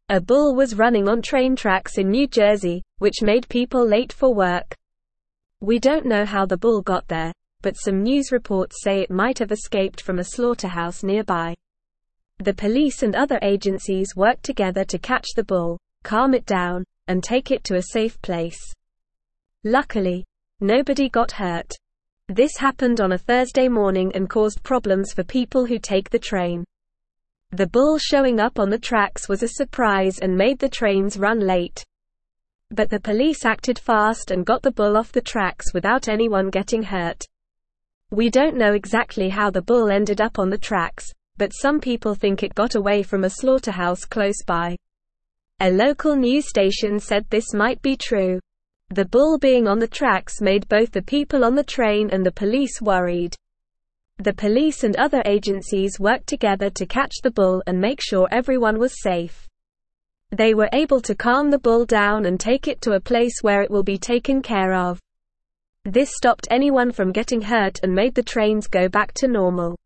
A bull was running on train tracks in New Jersey, which made people late for work. We don't know how the bull got there, but some news reports say it might have escaped from a slaughterhouse nearby. The police and other agencies worked together to catch the bull, calm it down, and take it to a safe place. Luckily, nobody got hurt. This happened on a Thursday morning and caused problems for people who take the train. The bull showing up on the tracks was a surprise and made the trains run late. But the police acted fast and got the bull off the tracks without anyone getting hurt. We don't know exactly how the bull ended up on the tracks, but some people think it got away from a slaughterhouse close by. A local news station said this might be true. The bull being on the tracks made both the people on the train and the police worried. The police and other agencies worked together to catch the bull and make sure everyone was safe. They were able to calm the bull down and take it to a place where it will be taken care of. This stopped anyone from getting hurt and made the trains go back to normal.